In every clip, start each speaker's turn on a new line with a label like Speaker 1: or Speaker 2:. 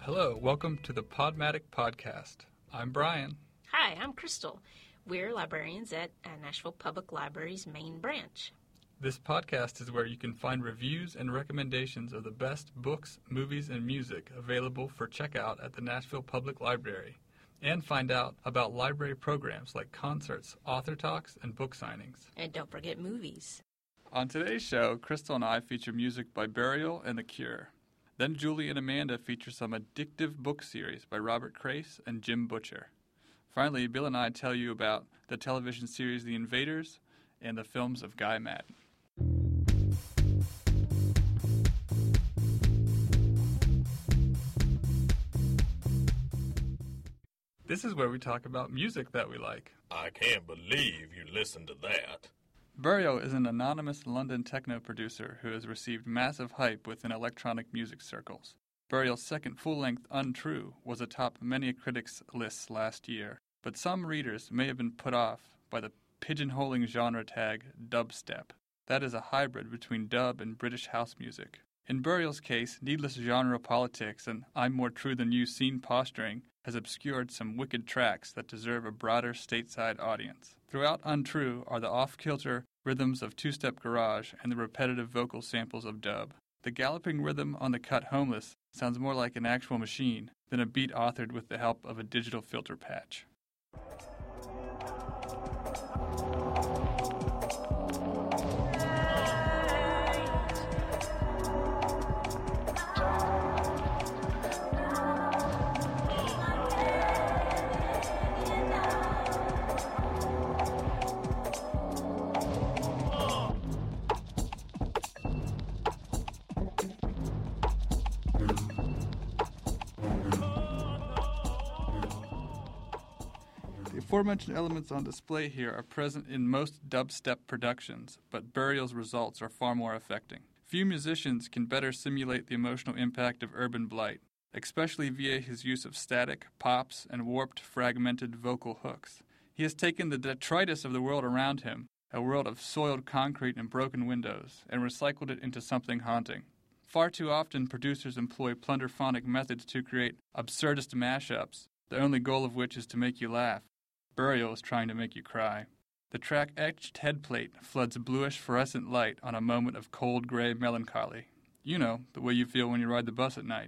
Speaker 1: Hello, welcome to the Podmatic Podcast. I'm Brian.
Speaker 2: Hi, I'm Crystal. We're librarians at Nashville Public Library's main branch.
Speaker 1: This podcast is where you can find reviews and recommendations of the best books, movies, and music available for checkout at the Nashville Public Library, and find out about library programs like concerts, author talks, and book signings.
Speaker 2: And don't forget movies.
Speaker 1: On today's show, Crystal and I feature music by Burial and The Cure. Then Julie and Amanda feature some addictive book series by Robert Crace and Jim Butcher. Finally, Bill and I tell you about the television series The Invaders and the films of Guy Madden. This is where we talk about music that we like.
Speaker 3: I can't believe you listened to that.
Speaker 1: Burial is an anonymous London techno producer who has received massive hype within electronic music circles. Burial's second full-length Untrue was atop many critics' lists last year, but some readers may have been put off by the pigeonholing genre tag dubstep. That is a hybrid between dub and British house music. In Burial's case, needless genre politics and I'm more true than you scene posturing has obscured some wicked tracks that deserve a broader stateside audience. Throughout Untrue are the off-kilter rhythms of two-step garage and the repetitive vocal samples of dub. The galloping rhythm on the cut Homeless sounds more like an actual machine than a beat authored with the help of a digital filter patch. The aforementioned elements on display here are present in most dubstep productions, but Burial's results are far more affecting. Few musicians can better simulate the emotional impact of urban blight, especially via his use of static, pops, and warped, fragmented vocal hooks. He has taken the detritus of the world around him, a world of soiled concrete and broken windows, and recycled it into something haunting. Far too often, producers employ plunderphonic methods to create absurdist mashups, the only goal of which is to make you laugh. Burial is trying to make you cry. The track Etched Headplate floods bluish fluorescent light on a moment of cold gray melancholy. You know, the way you feel when you ride the bus at night.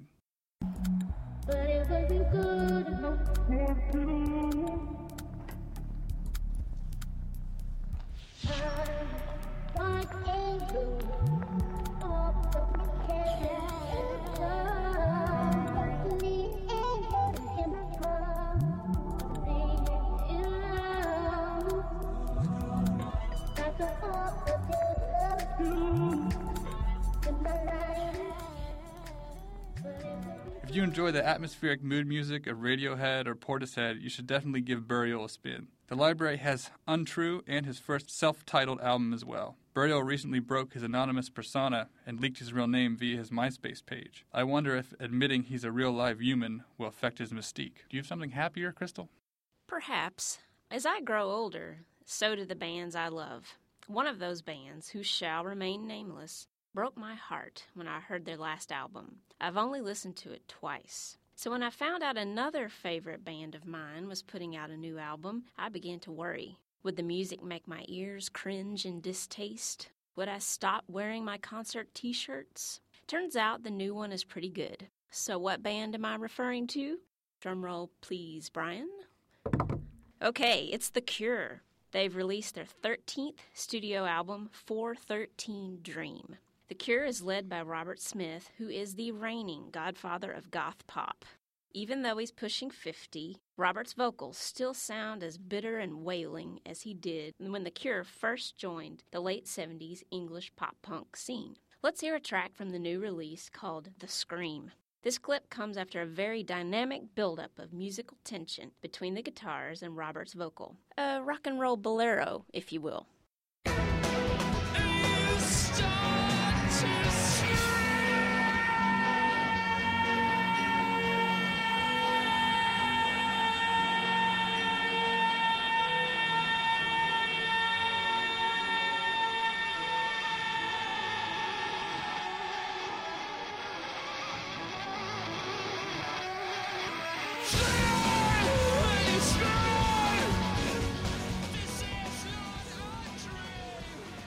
Speaker 1: If you enjoy the atmospheric mood music of Radiohead or Portishead, you should definitely give Burial a spin. The library has Untrue and his first self-titled album as well. Burial recently broke his anonymous persona and leaked his real name via his MySpace page. I wonder if admitting he's a real live human will affect his mystique. Do you have something happier, Crystal?
Speaker 2: Perhaps. As I grow older, so do the bands I love. One of those bands, who shall remain nameless, broke my heart when I heard their last album. I've only listened to it twice. So when I found out another favorite band of mine was putting out a new album, I began to worry. Would the music make my ears cringe in distaste? Would I stop wearing my concert t-shirts? Turns out the new one is pretty good. So what band am I referring to? Drumroll please, Brian. Okay, it's The Cure. They've released their 13th studio album, 413 Dream. The Cure is led by Robert Smith, who is the reigning godfather of goth pop. Even though he's pushing 50, Robert's vocals still sound as bitter and wailing as he did when The Cure first joined the late 70s English pop-punk scene. Let's hear a track from the new release called The Scream. This clip comes after a very dynamic buildup of musical tension between the guitars and Robert's vocal. A rock and roll bolero, if you will.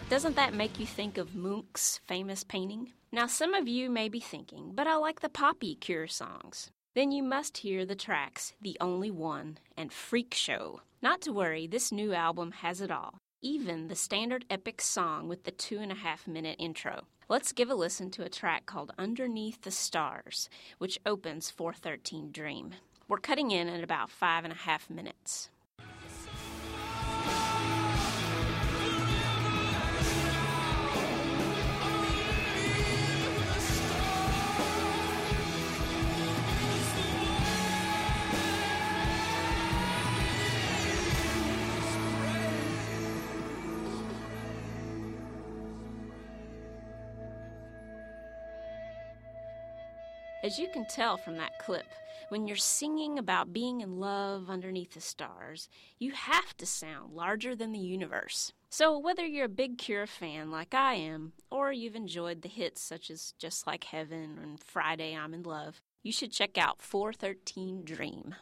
Speaker 2: Doesn't that make you think of Munch's famous painting? Now, some of you may be thinking, but I like the poppy Cure songs. Then you must hear the tracks The Only One and Freak Show. Not to worry, this new album has it all. Even the standard epic song with the 2.5-minute intro. Let's give a listen to a track called Underneath the Stars, which opens 413 Dream. We're cutting in at about 5.5 minutes. As you can tell from that clip, when you're singing about being in love underneath the stars, you have to sound larger than the universe. So whether you're a big Cure fan like I am, or you've enjoyed the hits such as Just Like Heaven and Friday I'm in Love, you should check out 413 Dream.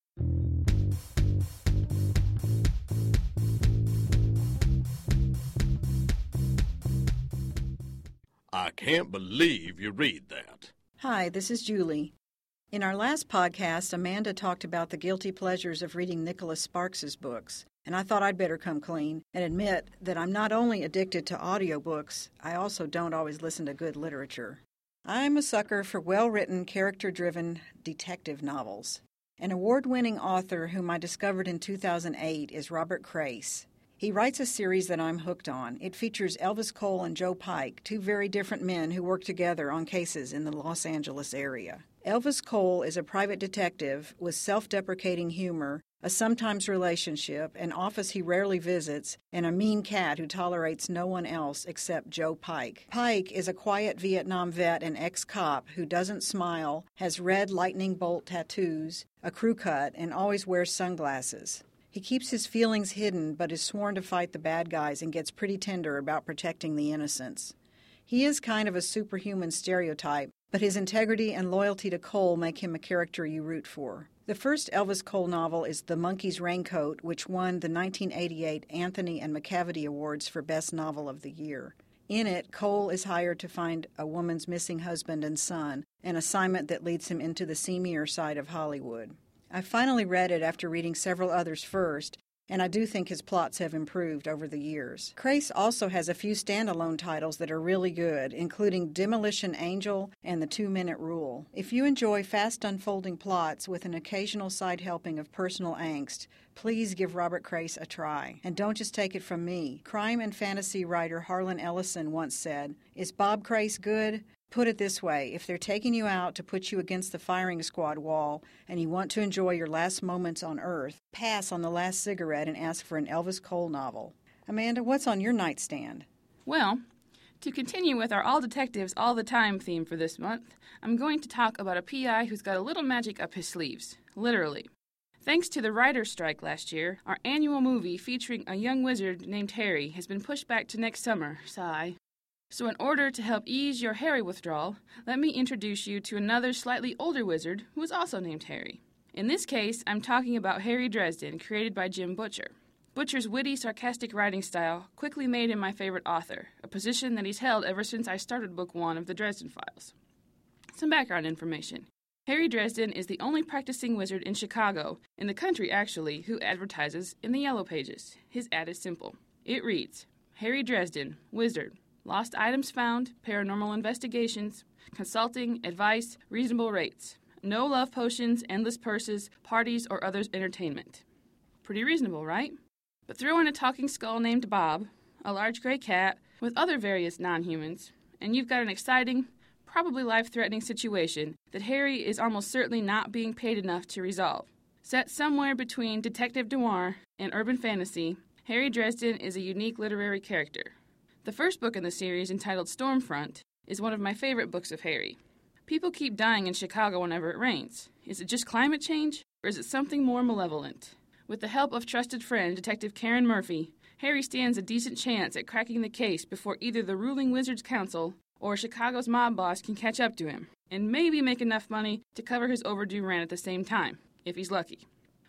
Speaker 3: I can't believe you read that.
Speaker 4: Hi, this is Julie. In our last podcast, Amanda talked about the guilty pleasures of reading Nicholas Sparks's books, and I thought I'd better come clean and admit that I'm not only addicted to audiobooks, I also don't always listen to good literature. I'm a sucker for well-written, character-driven detective novels. An award-winning author whom I discovered in 2008 is Robert Crais. He writes a series that I'm hooked on. It features Elvis Cole and Joe Pike, two very different men who work together on cases in the Los Angeles area. Elvis Cole is a private detective with self-deprecating humor, a sometimes relationship, an office he rarely visits, and a mean cat who tolerates no one else except Joe Pike. Pike is a quiet Vietnam vet and ex-cop who doesn't smile, has red lightning bolt tattoos, a crew cut, and always wears sunglasses. He keeps his feelings hidden but is sworn to fight the bad guys and gets pretty tender about protecting the innocents. He is kind of a superhuman stereotype, but his integrity and loyalty to Cole make him a character you root for. The first Elvis Cole novel is The Monkey's Raincoat, which won the 1988 Anthony and McCavity Awards for Best Novel of the Year. In it, Cole is hired to find a woman's missing husband and son, an assignment that leads him into the seamier side of Hollywood. I finally read it after reading several others first, and I do think his plots have improved over the years. Crais also has a few standalone titles that are really good, including Demolition Angel and The 2-Minute Rule. If you enjoy fast unfolding plots with an occasional side helping of personal angst, please give Robert Crais a try. And don't just take it from me. Crime and fantasy writer Harlan Ellison once said, "Is Bob Crais good? Put it this way, if they're taking you out to put you against the firing squad wall and you want to enjoy your last moments on Earth, pass on the last cigarette and ask for an Elvis Cole novel." Amanda, what's on your nightstand?
Speaker 5: Well, to continue with our all detectives all the time theme for this month, I'm going to talk about a PI who's got a little magic up his sleeves, literally. Thanks to the writer's strike last year, our annual movie featuring a young wizard named Harry has been pushed back to next summer, sigh. So in order to help ease your Harry withdrawal, let me introduce you to another slightly older wizard who is also named Harry. In this case, I'm talking about Harry Dresden, created by Jim Butcher. Butcher's witty, sarcastic writing style quickly made him my favorite author, a position that he's held ever since I started Book 1 of the Dresden Files. Some background information. Harry Dresden is the only practicing wizard in Chicago, in the country actually, who advertises in the Yellow Pages. His ad is simple. It reads, Harry Dresden, wizard. Lost items found, paranormal investigations, consulting, advice, reasonable rates. No love potions, endless purses, parties, or other entertainment. Pretty reasonable, right? But throw in a talking skull named Bob, a large gray cat, with other various non-humans, and you've got an exciting, probably life-threatening situation that Harry is almost certainly not being paid enough to resolve. Set somewhere between detective noir and urban fantasy, Harry Dresden is a unique literary character. The first book in the series, entitled Stormfront, is one of my favorite books of Harry. People keep dying in Chicago whenever it rains. Is it just climate change, or is it something more malevolent? With the help of trusted friend, Detective Karen Murphy, Harry stands a decent chance at cracking the case before either the ruling Wizards Council or Chicago's mob boss can catch up to him, and maybe make enough money to cover his overdue rent at the same time, if he's lucky.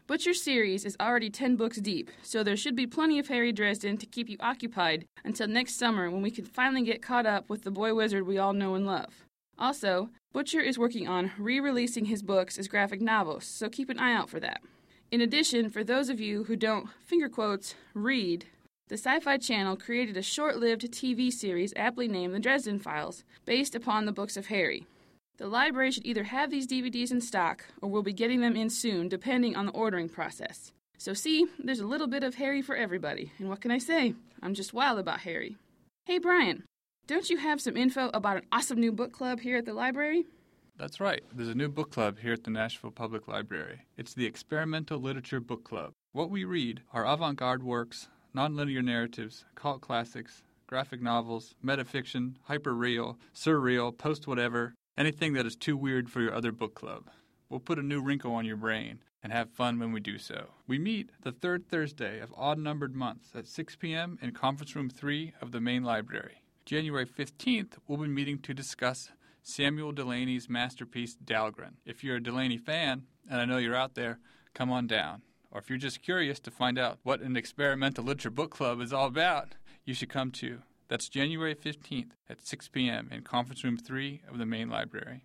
Speaker 5: Butcher's series is already 10 books deep, so there should be plenty of Harry Dresden to keep you occupied until next summer when we can finally get caught up with the boy wizard we all know and love. Also, Butcher is working on re-releasing his books as graphic novels, so keep an eye out for that. In addition, for those of you who don't, finger quotes, read, the Sci-Fi Channel created a short-lived TV series aptly named The Dresden Files, based upon the books of Harry. The library should either have these DVDs in stock, or we'll be getting them in soon, depending on the ordering process. So see, there's a little bit of Harry for everybody, and what can I say? I'm just wild about Harry. Hey Brian, don't you have some info about an awesome new book club here at the library?
Speaker 1: That's right. There's a new book club here at the Nashville Public Library. It's the Experimental Literature Book Club. What we read are avant-garde works, nonlinear narratives, cult classics, graphic novels, metafiction, hyper-real, surreal, post-whatever, anything that is too weird for your other book club. We'll put a new wrinkle on your brain and have fun when we do so. We meet the third Thursday of odd-numbered months at 6 p.m. in Conference Room 3 of the main library. January 15th, we'll be meeting to discuss Samuel Delany's masterpiece, Dahlgren. If you're a Delany fan, and I know you're out there, come on down. Or if you're just curious to find out what an experimental literature book club is all about, you should come too. That's January 15th at 6 p.m. in Conference Room 3 of the main library.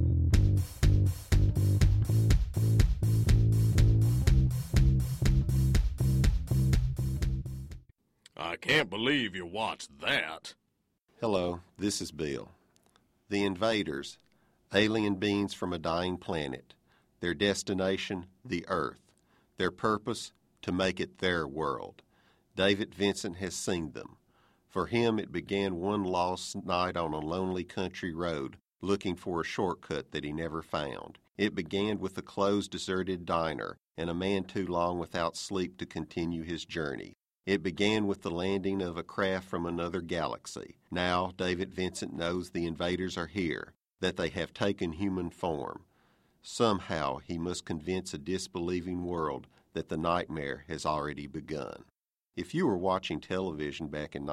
Speaker 3: I can't believe you watched that.
Speaker 6: Hello, this is Bill. The Invaders, alien beings from a dying planet. Their destination, the Earth. Their purpose, to make it their world. David Vincent has seen them. For him, it began one lost night on a lonely country road, looking for a shortcut that he never found. It began with a closed, deserted diner, and a man too long without sleep to continue his journey. It began with the landing of a craft from another galaxy. Now, David Vincent knows the invaders are here, that they have taken human form. Somehow, he must convince a disbelieving world that the nightmare has already begun. If you were watching television back in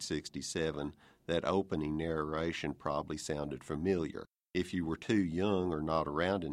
Speaker 6: 1967, that opening narration probably sounded familiar. If you were too young or not around in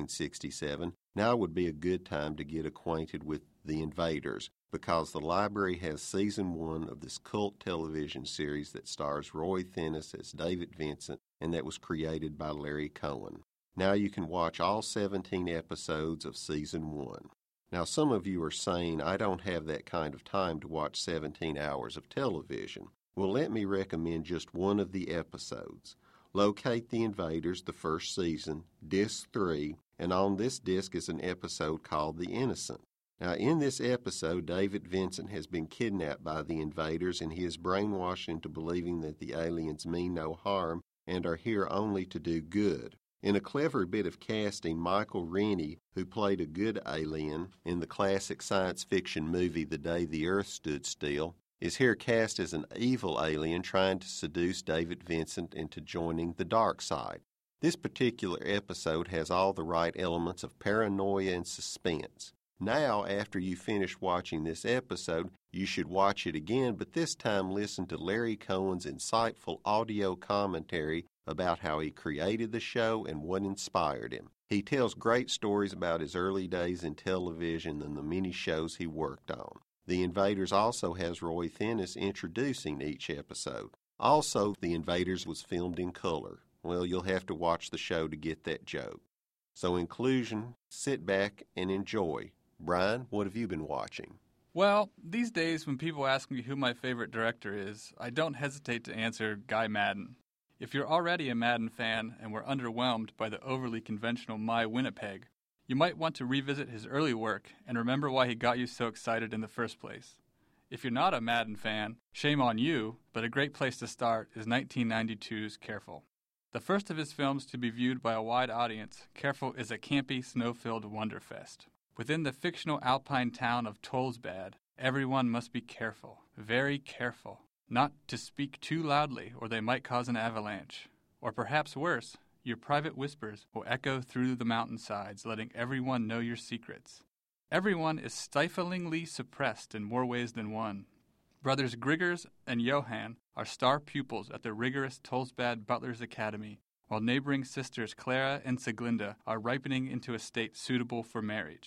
Speaker 6: 1967, now would be a good time to get acquainted with The Invaders, because the library has Season 1 of this cult television series that stars Roy Thinnis as David Vincent and that was created by Larry Cohen. Now you can watch all 17 episodes of Season 1. Now some of you are saying, I don't have that kind of time to watch 17 hours of television. Well, let me recommend just one of the episodes. Locate The Invaders, the first season, Disc 3, and on this disc is an episode called The Innocent. Now, in this episode, David Vincent has been kidnapped by the invaders, and he is brainwashed into believing that the aliens mean no harm and are here only to do good. In a clever bit of casting, Michael Rennie, who played a good alien in the classic science fiction movie The Day the Earth Stood Still, is here cast as an evil alien trying to seduce David Vincent into joining the dark side. This particular episode has all the right elements of paranoia and suspense. Now, after you finish watching this episode, you should watch it again, but this time listen to Larry Cohen's insightful audio commentary about how he created the show and what inspired him. He tells great stories about his early days in television and the many shows he worked on. The Invaders also has Roy Thinnis introducing each episode. Also, The Invaders was filmed in color. Well, you'll have to watch the show to get that joke. So, in conclusion, sit back and enjoy. Brian, what have you been watching?
Speaker 1: Well, these days when people ask me who my favorite director is, I don't hesitate to answer Guy Maddin. If you're already a Maddin fan and were underwhelmed by the overly conventional My Winnipeg, you might want to revisit his early work and remember why he got you so excited in the first place. If you're not a Maddin fan, shame on you, but a great place to start is 1992's Careful. The first of his films to be viewed by a wide audience, Careful is a campy, snow-filled wonderfest. Within the fictional alpine town of Tollesbad, everyone must be careful, very careful, not to speak too loudly or they might cause an avalanche. Or perhaps worse, your private whispers will echo through the mountainsides, letting everyone know your secrets. Everyone is stiflingly suppressed in more ways than one. Brothers Griggers and Johann are star pupils at the rigorous Tollesbad Butler's Academy, while neighboring sisters Clara and Siglinda are ripening into a state suitable for marriage.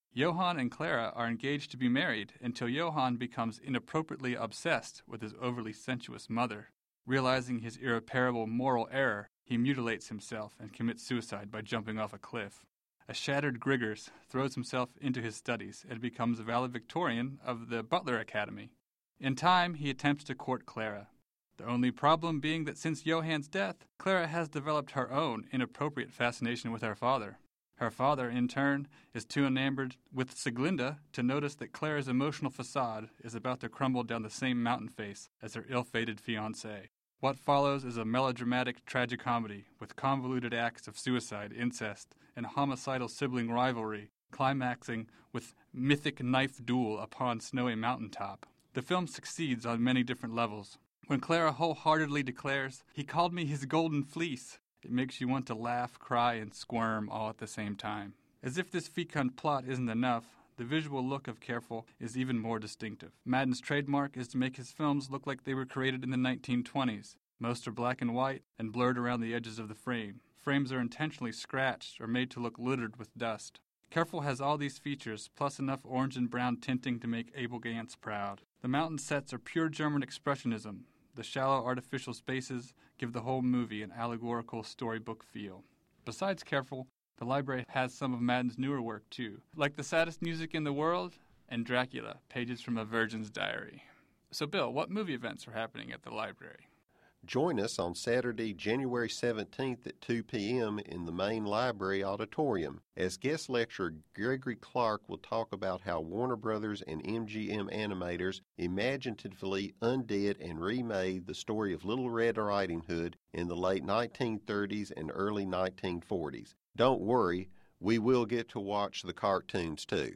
Speaker 1: Johann and Clara are engaged to be married until Johann becomes inappropriately obsessed with his overly sensuous mother. Realizing his irreparable moral error, he mutilates himself and commits suicide by jumping off a cliff. A shattered Griggers throws himself into his studies and becomes valedictorian of the Butler Academy. In time, he attempts to court Clara. The only problem being that since Johann's death, Clara has developed her own inappropriate fascination with her father. Her father, in turn, is too enamored with Sieglinde to notice that Clara's emotional facade is about to crumble down the same mountain face as her ill-fated fiancé. What follows is a melodramatic tragicomedy with convoluted acts of suicide, incest, and homicidal sibling rivalry, climaxing with mythic knife duel upon snowy mountaintop. The film succeeds on many different levels. When Clara wholeheartedly declares, "He called me his golden fleece," it makes you want to laugh, cry, and squirm all at the same time. As if this fecund plot isn't enough, the visual look of Careful is even more distinctive. Madden's trademark is to make his films look like they were created in the 1920s. Most are black and white and blurred around the edges of the frame. Frames are intentionally scratched or made to look littered with dust. Careful has all these features, plus enough orange and brown tinting to make Abel Gance proud. The mountain sets are pure German expressionism. The shallow artificial spaces give the whole movie an allegorical storybook feel. Besides Careful, the library has some of Madden's newer work too, like The Saddest Music in the World and Dracula, Pages from a Virgin's Diary. So Bill, what movie events are happening at the library?
Speaker 6: Join us on Saturday, January 17th at 2 p.m. in the main library auditorium as guest lecturer Gregory Clark will talk about how Warner Brothers and MGM animators imaginatively undid and remade the story of Little Red Riding Hood in the late 1930s and early 1940s. Don't worry, we will get to watch the cartoons too.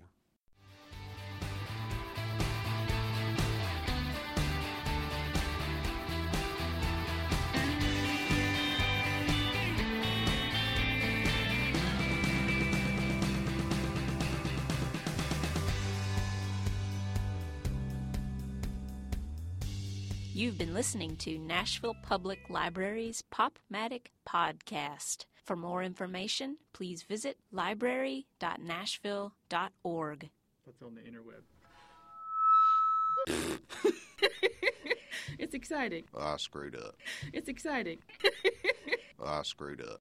Speaker 2: You've been listening to Nashville Public Library's Pop-Matic Podcast. For more information, please visit library.nashville.org.
Speaker 1: That's on the interweb.
Speaker 5: It's exciting.
Speaker 6: I screwed up.
Speaker 5: It's exciting.
Speaker 6: I screwed up.